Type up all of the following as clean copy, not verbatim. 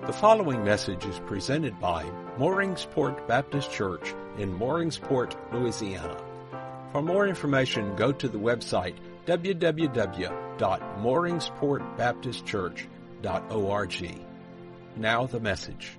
The following message is presented by Mooringsport Baptist Church in Mooringsport, Louisiana. For more information, go to the website www.mooringsportbaptistchurch.org. Now the message.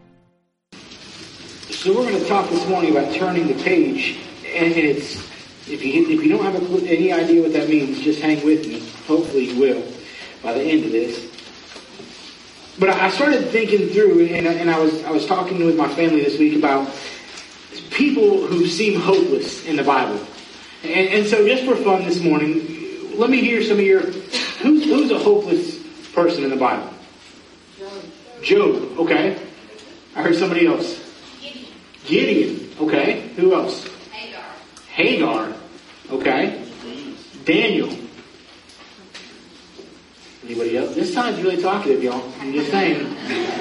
So we're going to talk this morning about turning the page, and it's if you don't have any idea what that means, just hang with me. Hopefully you will by the end of this. But I started thinking through, and I was talking with my family this week about people who seem hopeless in the Bible. And so just for fun this morning, let me hear some of your, who's a hopeless person in the Bible? Job, okay. I heard somebody else. Gideon, okay. Who else? Hagar, okay. Daniel. Anybody else? This side's really talkative, y'all. I'm just saying.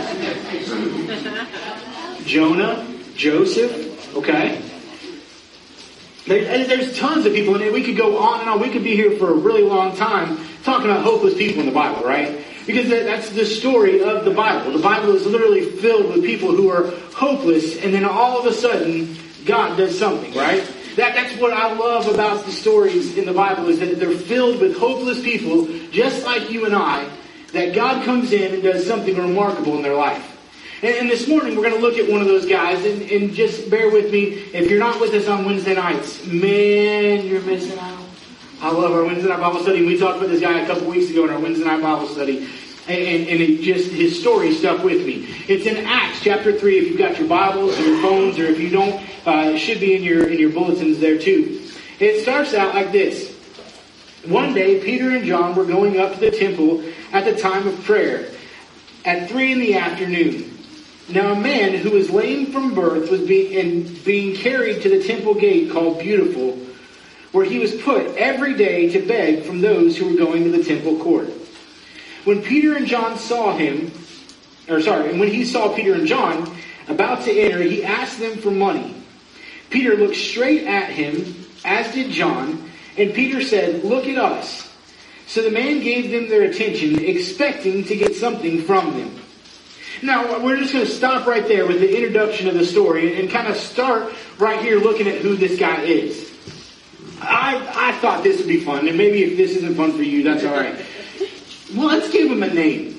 Jonah, Joseph, okay. There's tons of people, and we could go on and on. We could be here for a really long time talking about hopeless people in the Bible, right? Because that's the story of the Bible. The Bible is literally filled with people who are hopeless, and then all of a sudden, God does something, right? That's what I love about the stories in the Bible, is that they're filled with hopeless people, just like you and I, that God comes in and does something remarkable in their life. And this morning we're going to look at one of those guys, and just bear with me, if you're not with us on Wednesday nights, man, you're missing out. I love our Wednesday night Bible study. We talked about this guy a couple weeks ago in our Wednesday night Bible study. And his story stuck with me. It's in Acts chapter 3. If you've got your Bibles or your phones, or if you don't, it should be in your bulletins there too. It starts out like this. One day, Peter and John were going up to the temple at the time of prayer at 3 p.m. Now a man who was lame from birth was being carried to the temple gate called Beautiful, where he was put every day to beg from those who were going to the temple court. When Peter and John when he saw Peter and John about to enter, he asked them for money. Peter looked straight at him, as did John, and Peter said, "Look at us." So the man gave them their attention, expecting to get something from them. Now, we're just going to stop right there with the introduction of the story and kind of start right here looking at who this guy is. I thought this would be fun, and maybe if this isn't fun for you, that's all right. Well, let's give him a name.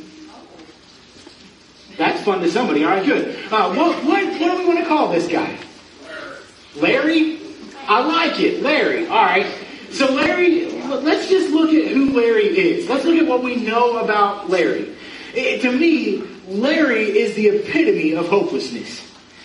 That's fun to somebody. All right, good. What do we want to call this guy? Larry? I like it. Larry. All right. So Larry, let's just look at who Larry is. Let's look at what we know about Larry. To me, Larry is the epitome of hopelessness.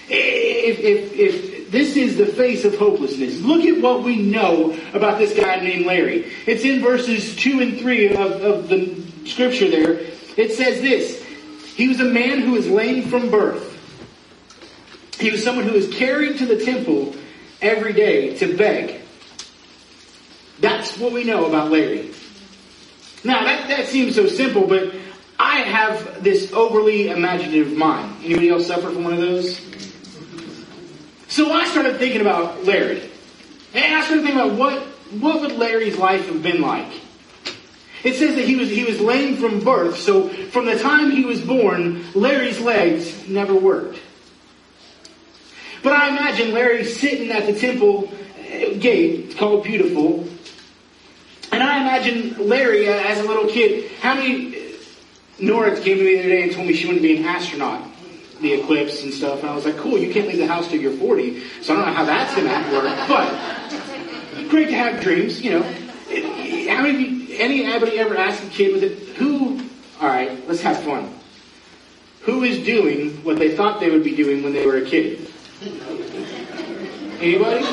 If this is the face of hopelessness, look at what we know about this guy named Larry. It's in verses 2 and 3 of the scripture there. It says this: he was a man who was lame from birth. He was someone who was carried to the temple every day to beg. That's what we know about Larry. Now, that seems so simple, but I have this overly imaginative mind. Anybody else suffer from one of those? So I started thinking about Larry. And I started thinking about what would Larry's life have been like. It says that he was lame from birth, so from the time he was born, Larry's legs never worked. But I imagine Larry sitting at the temple gate called Beautiful, and I imagine Larry as a little kid. Nora came to me the other day and told me she wanted to be an astronaut, the eclipse and stuff, and I was like, cool, you can't leave the house till you're 40, so I don't know how that's going to work, but great to have dreams, you know. Anybody ever ask a kid alright, let's have fun. Who is doing what they thought they would be doing when they were a kid? Anybody?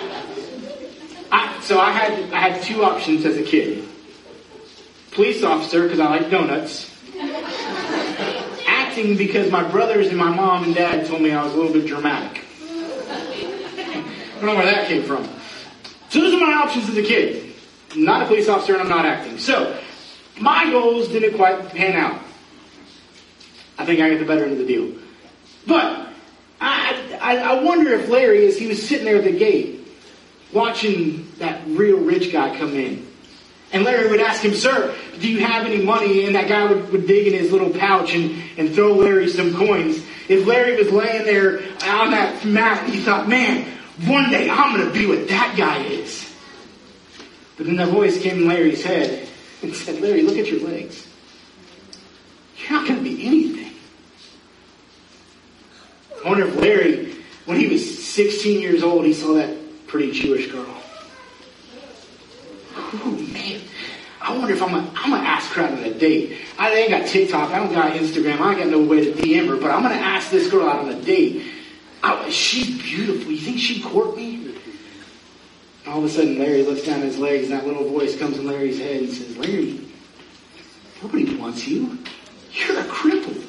I had two options as a kid. Police officer, because I like donuts. Acting, because my brothers and my mom and dad told me I was a little bit dramatic. I don't know where that came from. So those are my options as a kid. I'm not a police officer and I'm not acting. So, my goals didn't quite pan out. I think I got the better end of the deal. But, I wonder if Larry, as he was sitting there at the gate, watching that real rich guy come in, And Larry would ask him, sir, do you have any money? And that guy would dig in his little pouch and throw Larry some coins. If Larry was laying there on that mat, he thought, man, one day I'm going to be what that guy is. But then that voice came in Larry's head and said, Larry, look at your legs. You're not going to be anything. I wonder if Larry, when he was 16 years old, he saw that pretty Jewish girl. Oh, man. I wonder if I'm going to ask her out on a date. I ain't got TikTok. I don't got Instagram. I ain't got no way to DM her. But I'm going to ask this girl out on a date. She's beautiful. You think she'd court me? All of a sudden, Larry looks down at his legs, and that little voice comes in Larry's head and says, Larry, nobody wants you. You're a cripple.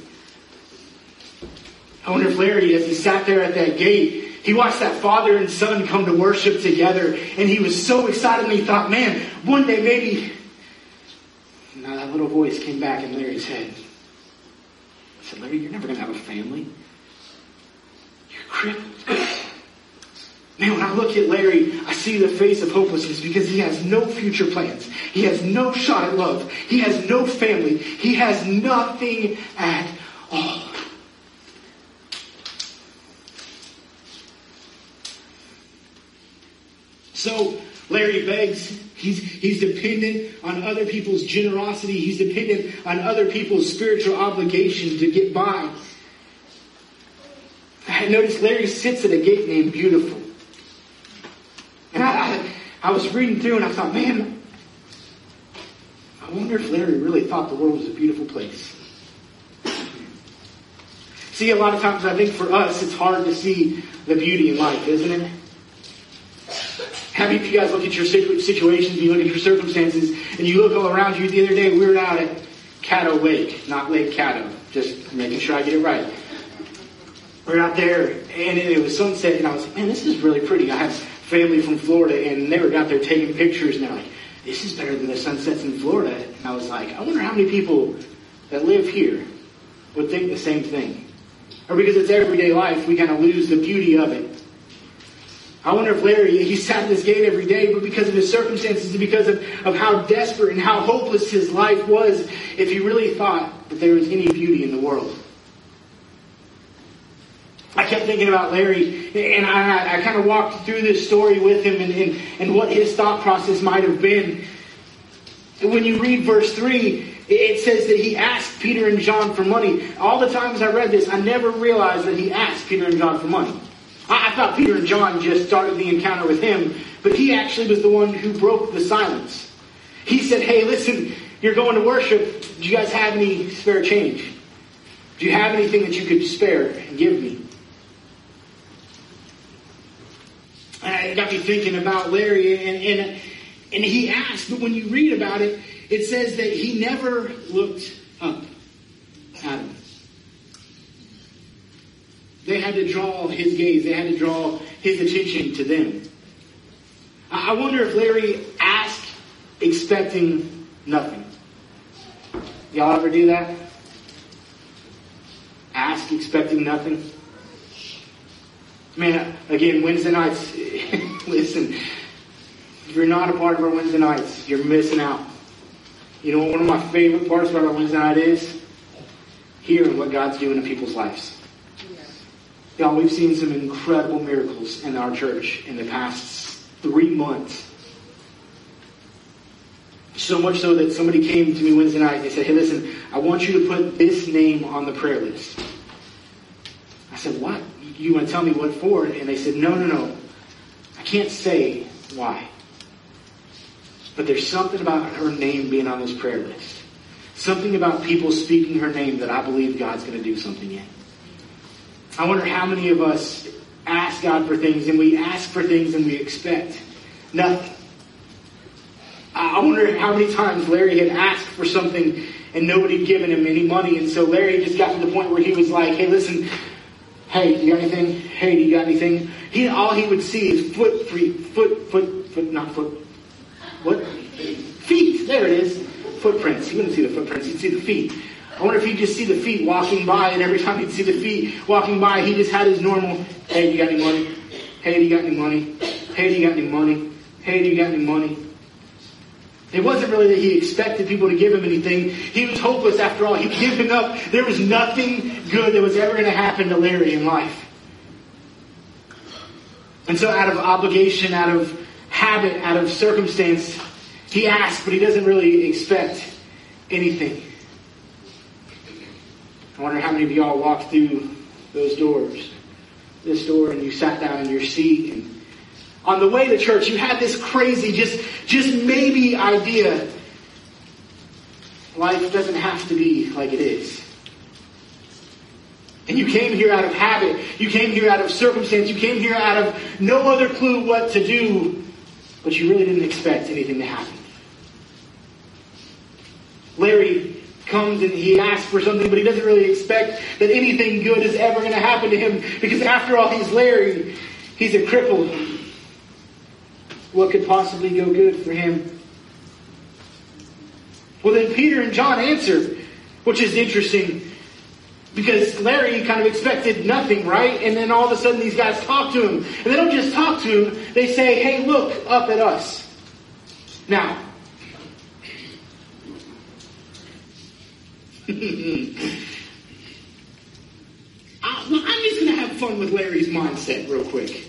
I wonder if Larry, as he sat there at that gate, he watched that father and son come to worship together, and he was so excited, and he thought, man, one day maybe... Now that little voice came back in Larry's head. I said, Larry, you're never going to have a family. You're crippled. Man, when I look at Larry, I see the face of hopelessness because he has no future plans. He has no shot at love. He has no family. He has nothing at all. So Larry begs. He's dependent on other people's generosity. He's dependent on other people's spiritual obligation to get by. I noticed Larry sits at a gate named Beautiful. And I was reading through and I thought, man, I wonder if Larry really thought the world was a beautiful place. See, a lot of times I think for us it's hard to see the beauty in life, isn't it? How many of you guys look at your situations, you look at your circumstances, and you look all around you? The other day we were out at Caddo Lake, not Lake Caddo, just making sure I get it right. We were out there, and it was sunset, and I was like, man, this is really pretty. I have family from Florida, and they were out there taking pictures, and they're like, this is better than the sunsets in Florida. And I was like, I wonder how many people that live here would think the same thing. Or because it's everyday life, we kind of lose the beauty of it. I wonder if Larry, he sat at this gate every day, but because of his circumstances and because of how desperate and how hopeless his life was, if he really thought that there was any beauty in the world. I kept thinking about Larry, and I kind of walked through this story with him and what his thought process might have been. And when you read verse 3, it says that he asked Peter and John for money. All the times I read this, I never realized that he asked Peter and John for money. I thought Peter and John just started the encounter with him, but he actually was the one who broke the silence. He said, hey, listen, you're going to worship. Do you guys have any spare change? Do you have anything that you could spare and give me? And it got me thinking about Larry, and he asked, but when you read about it, it says that he never looked up at him. They had to draw his gaze. They had to draw his attention to them. I wonder if Larry asked expecting nothing. Y'all ever do that? Ask expecting nothing? Man, again, Wednesday nights, listen, if you're not a part of our Wednesday nights, you're missing out. You know what one of my favorite parts about our Wednesday night is? Hearing what God's doing in people's lives. Y'all, we've seen some incredible miracles in our church in the past 3 months. So much so that somebody came to me Wednesday night and they said, hey, listen, I want you to put this name on the prayer list. I said, what? You want to tell me what for? And they said, no. I can't say why. But there's something about her name being on this prayer list. Something about people speaking her name that I believe God's going to do something in. I wonder how many of us ask God for things and we ask for things and we expect nothing. I wonder how many times Larry had asked for something and nobody had given him any money. And so Larry just got to the point where he was like, hey, listen, hey, do you got anything? Hey, do you got anything? All he would see is feet. There it is. Footprints. He wouldn't see the footprints. He'd see the feet. I wonder if he'd just see the feet walking by, and every time he'd see the feet walking by, he just had his normal, hey, do you got any money? Hey, do you got any money? Hey, do you got any money? Hey, do you got any money? It wasn't really that he expected people to give him anything. He was hopeless after all. He'd given up. There was nothing good that was ever going to happen to Larry in life. And so out of obligation, out of habit, out of circumstance, he asks, but he doesn't really expect anything. I wonder how many of y'all walked through those doors. This door, and you sat down in your seat, and on the way to church, you had this crazy, just maybe idea. Life doesn't have to be like it is. And you came here out of habit. You came here out of circumstance. You came here out of no other clue what to do. But you really didn't expect anything to happen. Larry comes and he asks for something, but he doesn't really expect that anything good is ever going to happen to him. Because after all, he's Larry. He's a cripple. What could possibly go good for him? Well, then Peter and John answer, which is interesting. Because Larry kind of expected nothing, right? And then all of a sudden these guys talk to him. And they don't just talk to him. They say, hey, look up at us. Now, I'm just going to have fun with Larry's mindset real quick.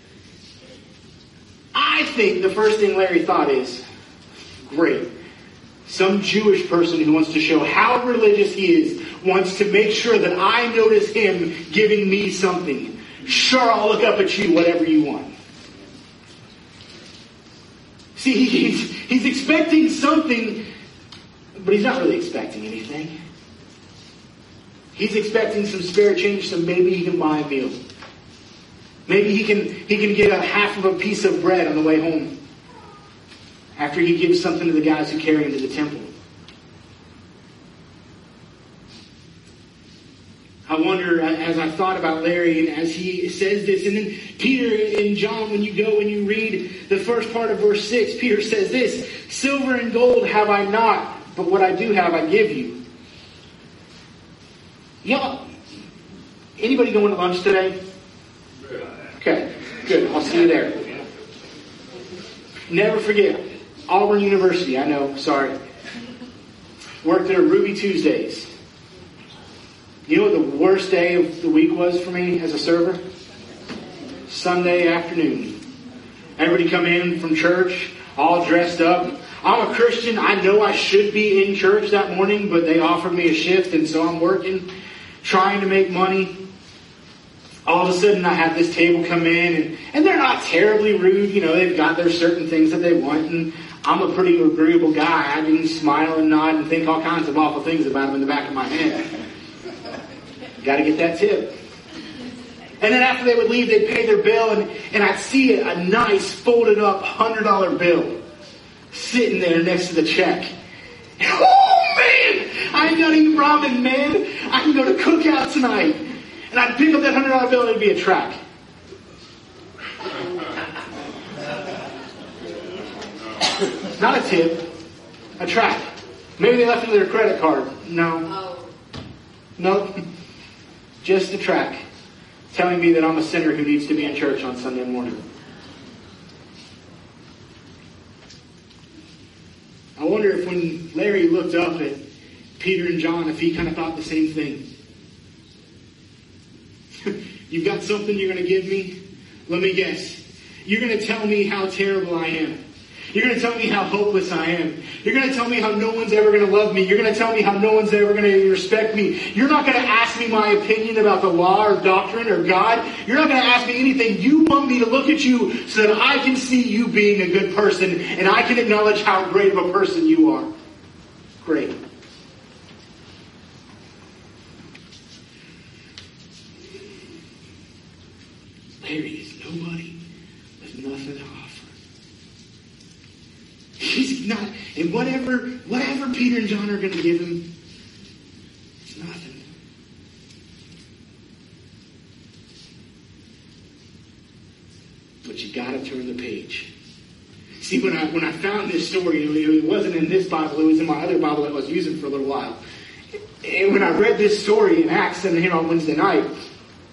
I think the first thing Larry thought is, great. Some Jewish person who wants to show how religious he is wants to make sure that I notice him giving me something. Sure, I'll look up at you, whatever you want. See, he's expecting something, but he's not really expecting anything. He's expecting some spare change, so maybe he can buy a meal. Maybe he can get a half of a piece of bread on the way home after he gives something to the guys who carry him to the temple. I wonder, as I thought about Larry and as he says this, and then Peter and John, when you go and you read the first part of verse 6, Peter says this, silver and gold have I not, but what I do have I give you. Y'all, anybody going to lunch today? Okay, good. I'll see you there. Never forget, Auburn University, I know, sorry. Worked there Ruby Tuesdays. You know what the worst day of the week was for me as a server? Sunday afternoon. Everybody come in from church, all dressed up. I'm a Christian. I know I should be in church that morning, but they offered me a shift, and so I'm working, trying to make money. All of a sudden, I have this table come in, and they're not terribly rude. You know, they've got their certain things that they want, and I'm a pretty agreeable guy. I can smile and nod and think all kinds of awful things about them in the back of my head. Got to get that tip. And then after they would leave, they'd pay their bill, and I'd see a nice folded up $100 bill sitting there next to the check. And, oh man, I ain't got to eat ramen, man. I can go to Cookout tonight. And I'd pick up that $100 bill and it'd be a track. Not a tip, a track. Maybe they left it with their credit card. No. Nope. Just a track telling me that I'm a sinner who needs to be in church on Sunday morning. I wonder if when Larry looked up at Peter and John, if he kind of thought the same thing. You've got something you're going to give me? Let me guess. You're going to tell me how terrible I am. You're going to tell me how hopeless I am. You're going to tell me how no one's ever going to love me. You're going to tell me how no one's ever going to respect me. You're not going to ask me my opinion about the law or doctrine or God. You're not going to ask me anything. You want me to look at you so that I can see you being a good person and I can acknowledge how great of a person you are. Great. Larry is nobody with nothing to offer. He's not, and whatever Peter and John are going to give him, it's nothing. But you got to turn the page. See, when I found this story, it wasn't in this Bible, it was in my other Bible that I was using for a little while. And when I read this story in Acts and here on Wednesday night,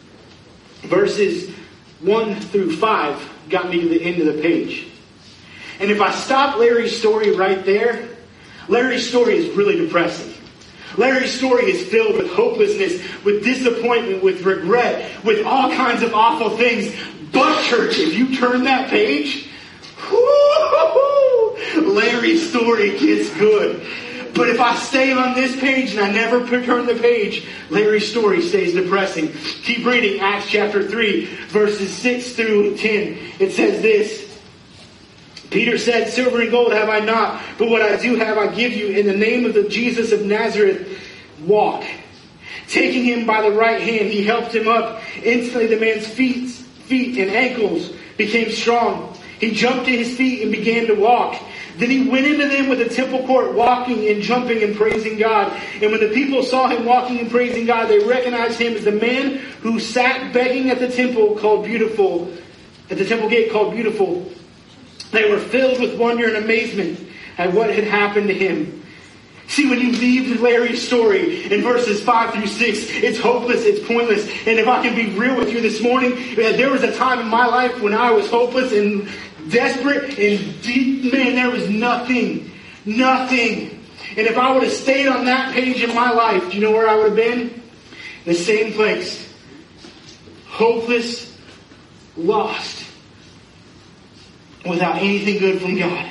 verses 1 through 5 got me to the end of the page. And if I stop Larry's story right there, Larry's story is really depressing. Larry's story is filled with hopelessness, with disappointment, with regret, with all kinds of awful things. But church, if you turn that page, Larry's story gets good. But if I stay on this page and I never turn the page, Larry's story stays depressing. Keep reading Acts chapter 3, verses 6 through 10. It says this. Peter said, "Silver and gold have I not, but what I do have I give you. In the name of the Jesus of Nazareth, walk." Taking him by the right hand, he helped him up. Instantly the man's feet and ankles became strong. He jumped to his feet and began to walk. Then he went into them with the temple court, walking and jumping and praising God. And when the people saw him walking and praising God, they recognized him as the man who sat begging at the temple called Beautiful, at the temple gate called Beautiful. They were filled with wonder and amazement at what had happened to him. See, when you leave Larry's story in verses 5 through 6, it's hopeless, it's pointless. And if I can be real with you this morning, there was a time in my life when I was hopeless and desperate, and man, there was nothing. And if I would have stayed on that page in my life, do you know where I would have been? The same place. Hopeless, lost, without anything good from God.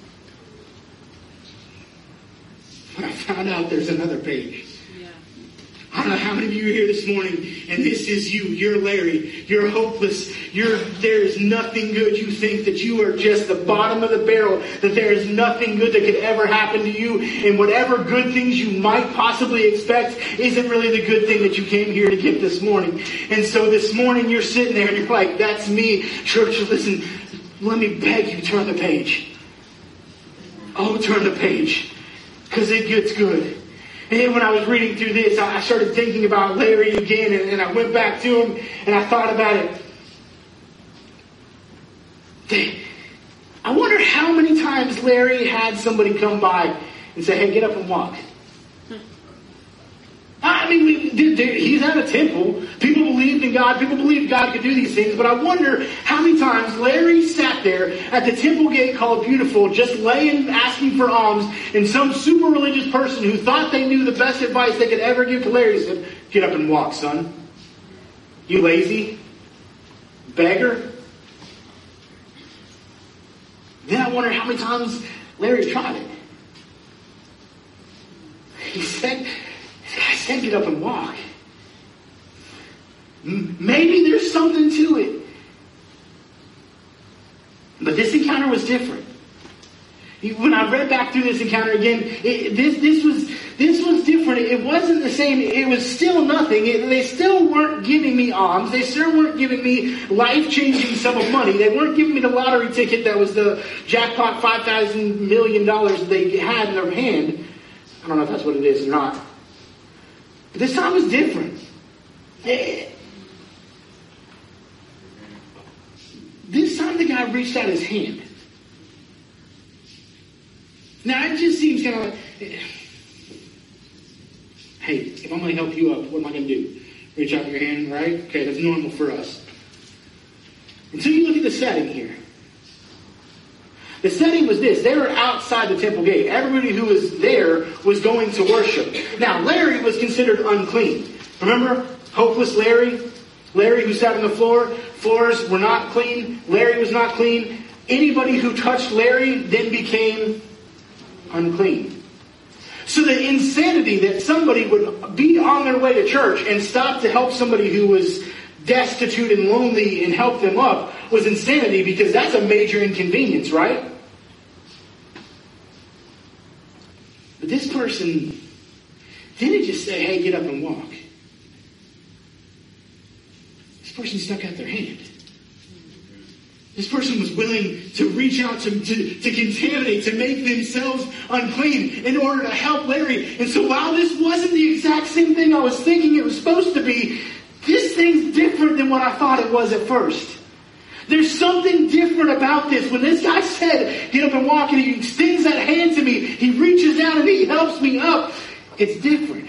But I found out there's another page. I don't know how many of you are here this morning, and this is you. You're Larry. You're hopeless. There is nothing good. You think that you are just the bottom of the barrel, that there is nothing good that could ever happen to you, and whatever good things you might possibly expect isn't really the good thing that you came here to get this morning. And so this morning you're sitting there and you're like, that's me. Church, listen, let me beg you, turn the page. Oh, turn the page, because it gets good. And then when I was reading through this, I started thinking about Larry again, and I went back to him, and I thought about it. I wonder how many times Larry had somebody come by and say, "Hey, get up and walk." I mean, he's at a temple. People believed in God. People believed God could do these things. But I wonder how many times Larry sat there at the temple gate called Beautiful, just laying, asking for alms, and some super religious person who thought they knew the best advice they could ever give to Larry said, "Get up and walk, son. You lazy beggar." Then I wonder how many times Larry tried it. I said, "Get up and walk." Maybe there's something to it. But this encounter was different. When I read back through this encounter again, this was different. It wasn't the same. It was still nothing. They still weren't giving me alms. They still weren't giving me life-changing sum of money. They weren't giving me the lottery ticket that was the jackpot $5,000 million they had in their hand. I don't know if that's what it is or not. But this time was different. This time the guy reached out his hand. Now it just seems kind of like, hey, if I'm going to help you up, what am I going to do? Reach out your hand, right? Okay, that's normal for us. Until you look at the setting here. The setting was this. They were outside the temple gate. Everybody who was there was going to worship. Now, Larry was considered unclean. Remember? Hopeless Larry? Larry who sat on the floor. Floors were not clean. Larry was not clean. Anybody who touched Larry then became unclean. So the insanity that somebody would be on their way to church and stop to help somebody who was destitute and lonely and help them up was insanity, because that's a major inconvenience, right? But this person didn't just say, "Hey, get up and walk." This person stuck out their hand. This person was willing to reach out to contaminate, to make themselves unclean in order to help Larry. And so while this wasn't the exact same thing I was thinking it was supposed to be, this thing's different than what I thought it was at first. There's something different about this. When this guy said, "Get up and walk," and he extends that hand to me, he reaches out and he helps me up, it's different.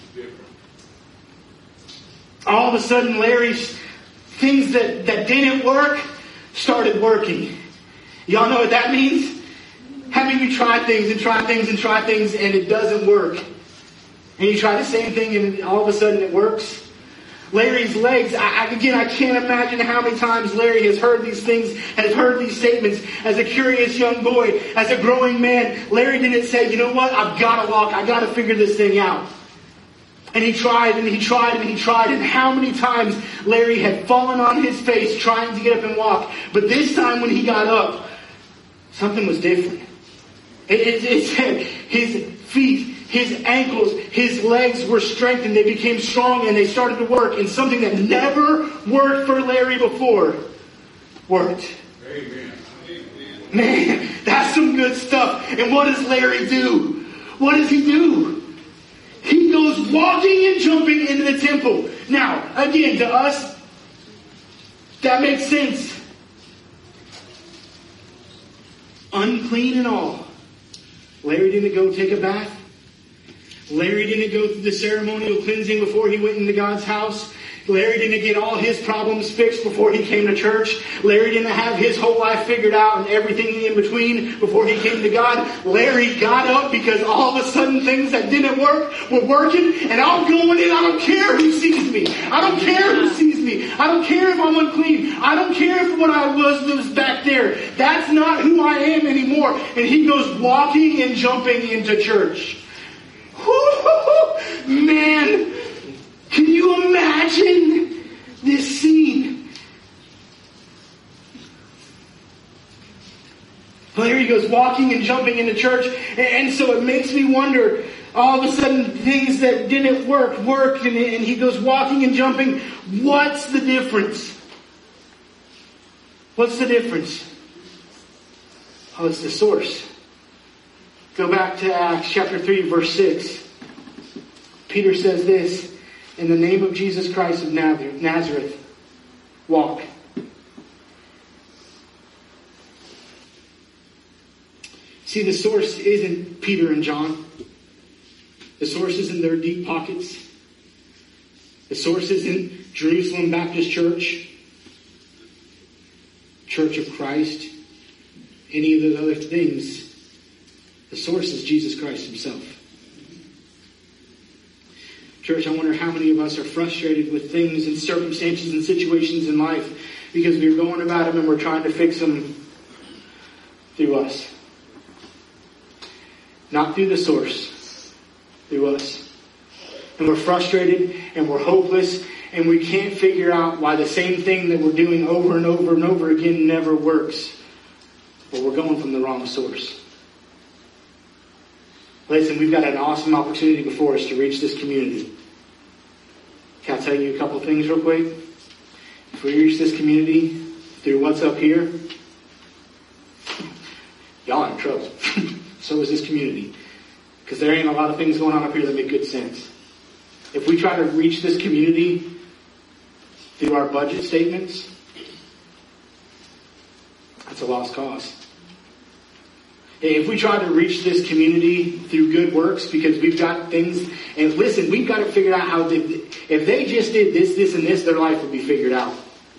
All of a sudden, Larry's things that didn't work started working. Y'all know what that means? How many of you try things and try things and try things and it doesn't work? And you try the same thing and all of a sudden it works? Larry's legs, I can't imagine how many times Larry has heard these things, has heard these statements as a curious young boy, as a growing man. Larry didn't say, you know what, I've got to walk, I've got to figure this thing out. And he tried and he tried and he tried. And how many times Larry had fallen on his face trying to get up and walk. But this time when he got up, something was different. It said his feet, his ankles, his legs were strengthened. They became strong and they started to work. And something that never worked for Larry before worked. Amen. Man, that's some good stuff. And what does Larry do? What does he do? He goes walking and jumping into the temple. Now, again, to us, that makes sense. Unclean and all. Larry didn't go take a bath. Larry didn't go through the ceremonial cleansing before he went into God's house. Larry didn't get all his problems fixed before he came to church. Larry didn't have his whole life figured out and everything in between before he came to God. Larry got up because all of a sudden things that didn't work were working. And I'm going in. I don't care who sees me. I don't care who sees me. I don't care if I'm unclean. I don't care if what I was back there. That's not who I am anymore. And he goes walking and jumping into church. Man, can you imagine this scene? Larry goes walking and jumping into church, and so it makes me wonder, all of a sudden things that didn't work, worked, and he goes walking and jumping. What's the difference? What's the difference? Oh, it's the source. Go back to Acts chapter 3, verse 6. Peter says this, in the name of Jesus Christ of Nazareth, walk. See, the source isn't Peter and John. The source isn't their deep pockets. The source isn't Jerusalem Baptist Church, Church of Christ, any of those other things. The source is Jesus Christ himself. Church, I wonder how many of us are frustrated with things and circumstances and situations in life because we're going about them and we're trying to fix them through us. Not through the source, through us. And we're frustrated and we're hopeless and we can't figure out why the same thing that we're doing over and over and over again never works. But we're going from the wrong source. Listen, we've got an awesome opportunity before us to reach this community. Can I tell you a couple things real quick? If we reach this community through what's up here, y'all are in trouble. So is this community. Because there ain't a lot of things going on up here that make good sense. If we try to reach this community through our budget statements, that's a lost cause. If we try to reach this community through good works because we've got things, and listen, we've got to figure out how, if they just did this, this, and this, their life would be figured out.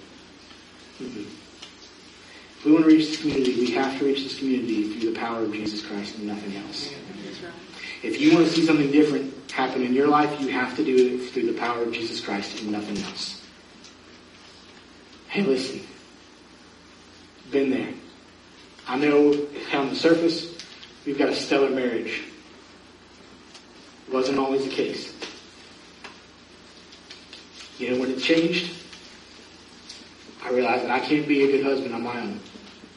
If we want to reach this community, we have to reach this community through the power of Jesus Christ and nothing else. If you want to see something different happen in your life, you have to do it through the power of Jesus Christ and nothing else. Hey, listen. Been there. I know on the surface, we've got a stellar marriage. It wasn't always the case. You know when it changed? I realized that I can't be a good husband on my own.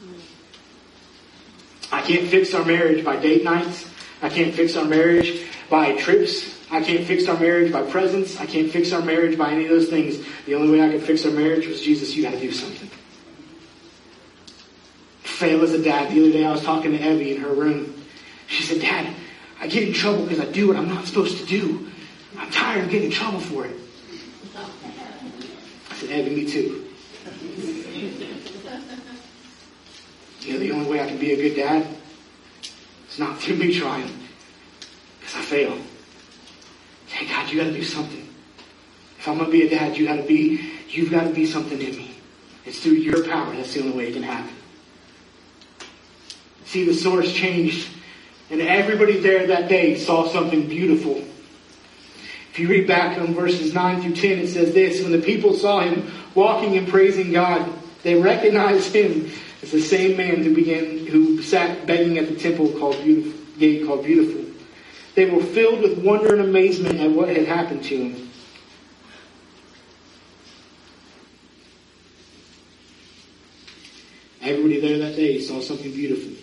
I can't fix our marriage by date nights. I can't fix our marriage by trips. I can't fix our marriage by presents. I can't fix our marriage by any of those things. The only way I could fix our marriage was, Jesus, you got to do something. Fail as a dad. The other day I was talking to Evie in her room. She said, Dad, I get in trouble because I do what I'm not supposed to do. I'm tired of getting in trouble for it. I said, Evie, me too. You know, the only way I can be a good dad is not through me trying. Because I fail. Hey, God, you got to do something. If I'm going to be a dad, you've got to be something in me. It's through your power. That's the only way it can happen. See, the source changed. And everybody there that day saw something beautiful. If you read back on verses 9 through 10, it says this: when the people saw him walking and praising God, they recognized him as the same man who sat begging at the temple gate called Beautiful. They were filled with wonder and amazement at what had happened to him. Everybody there that day saw something beautiful.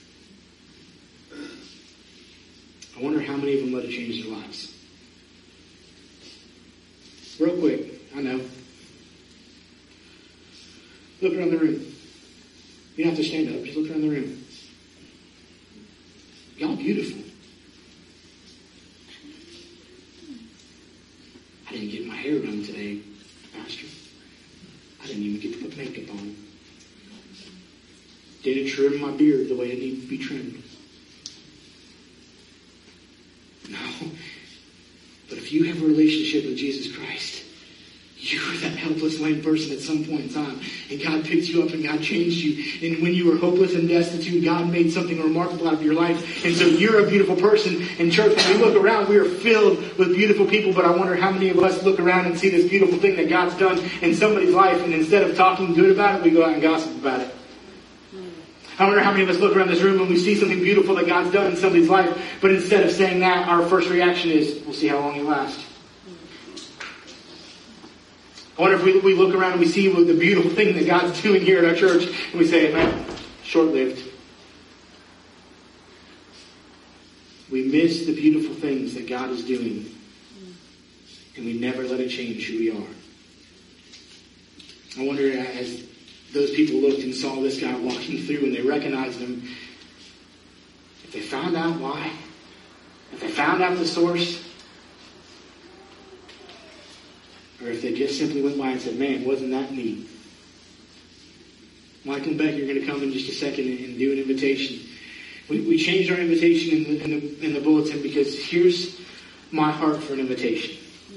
I wonder how many of them let it change their lives. Real quick, I know. Look around the room. You don't have to stand up, just look around the room. Y'all beautiful. I didn't get my hair done today, Pastor. I didn't even get to put makeup on. Didn't trim my beard the way it needed to be trimmed. No. But if you have a relationship with Jesus Christ, you were that helpless, lame person at some point in time. And God picked you up and God changed you. And when you were hopeless and destitute, God made something remarkable out of your life. And so you're a beautiful person. In church, when we look around, we are filled with beautiful people. But I wonder how many of us look around and see this beautiful thing that God's done in somebody's life. And instead of talking good about it, we go out and gossip about it. I wonder how many of us look around this room and we see something beautiful that God's done in somebody's life, but instead of saying that, our first reaction is, we'll see how long it lasts. I wonder if we look around and we see the beautiful thing that God's doing here at our church, and we say, man, short-lived. We miss the beautiful things that God is doing, and we never let it change who we are. I wonder, as those people looked and saw this guy walking through and they recognized him, if they found out why, if they found out the source, or if they just simply went by and said, man, wasn't that neat? Michael Beck, you're going to come in just a second and do an invitation. We changed our invitation in the bulletin because here's my heart for an invitation.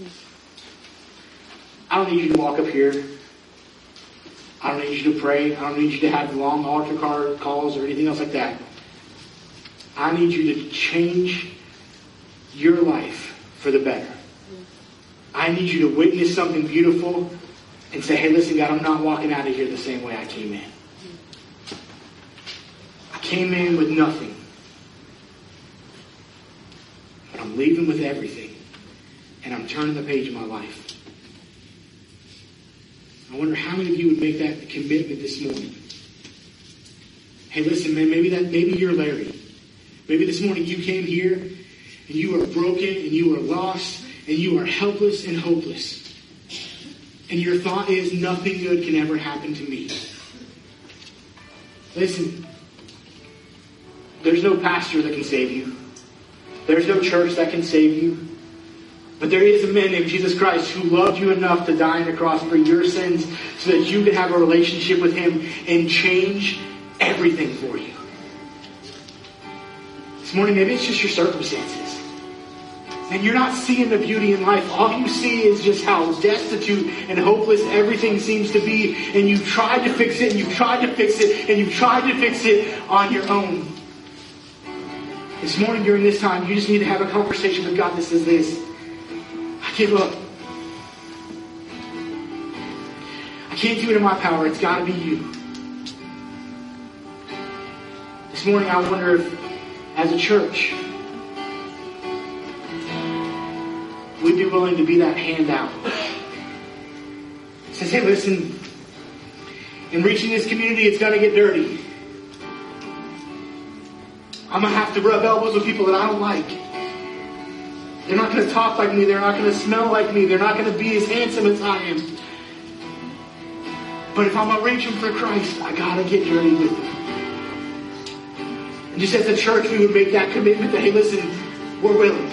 I don't need you to walk up here. I don't need you to pray. I don't need you to have long altar calls or anything else like that. I need you to change your life for the better. I need you to witness something beautiful and say, hey, listen, God, I'm not walking out of here the same way I came in. I came in with nothing. But I'm leaving with everything. And I'm turning the page of my life. I wonder how many of you would make that commitment this morning. Hey, listen, man, maybe you're Larry. Maybe this morning you came here and you are broken and you are lost and you are helpless and hopeless. And your thought is, nothing good can ever happen to me. Listen, there's no pastor that can save you. There's no church that can save you. But there is a man named Jesus Christ who loved you enough to die on the cross for your sins so that you could have a relationship with him and change everything for you. This morning, maybe it's just your circumstances. And you're not seeing the beauty in life. All you see is just how destitute and hopeless everything seems to be. And you've tried to fix it, and you've tried to fix it, and you've tried to fix it on your own. This morning during this time, you just need to have a conversation with God that says this: I give up. I can't do it in my power. It's got to be you. This morning I wonder if, as a church, we'd be willing to be that handout. It says, hey, listen, in reaching this community, it's going to get dirty. I'm going to have to rub elbows with people that I don't like. They're not going to talk like me. They're not going to smell like me. They're not going to be as handsome as I am. But if I'm going to reach them for Christ, I got to get dirty with them. And just as a church, we would make that commitment that, hey, listen, we're willing.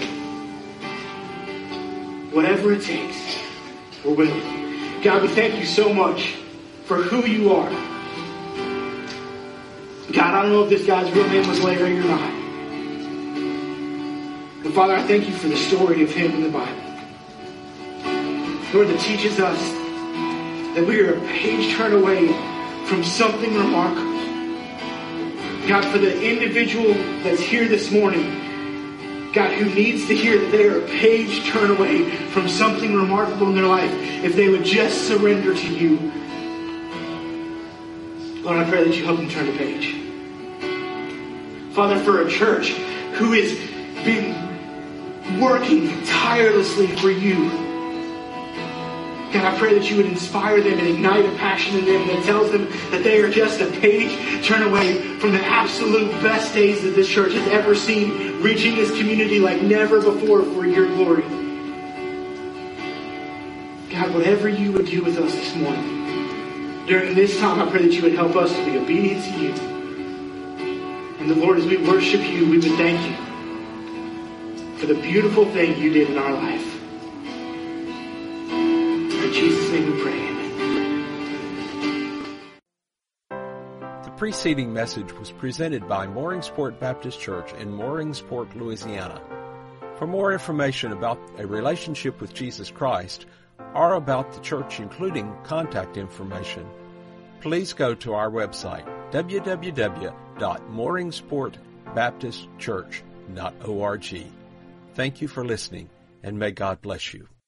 Whatever it takes, we're willing. God, we thank you so much for who you are. God, I don't know if this guy's real name was Larry or not. But Father, I thank you for the story of him in the Bible. Lord, that teaches us that we are a page turn away from something remarkable. God, for the individual that's here this morning, God, who needs to hear that they are a page turn away from something remarkable in their life, if they would just surrender to you. Lord, I pray that you help them turn the page. Father, for a church who has been working tirelessly for you, God, I pray that you would inspire them and ignite a passion in them that tells them that they are just a page turn away from the absolute best days that this church has ever seen, reaching this community like never before for your glory. God, whatever you would do with us this morning, during this time, I pray that you would help us to be obedient to you. And the Lord, as we worship you, we would thank you for the beautiful thing you did in our life. In Jesus' name we pray, amen. The preceding message was presented by Mooringsport Baptist Church in Mooringsport, Louisiana. For more information about a relationship with Jesus Christ, or about the church, including contact information, please go to our website, www.mooringsportbaptistchurch.org. Thank you for listening, and may God bless you.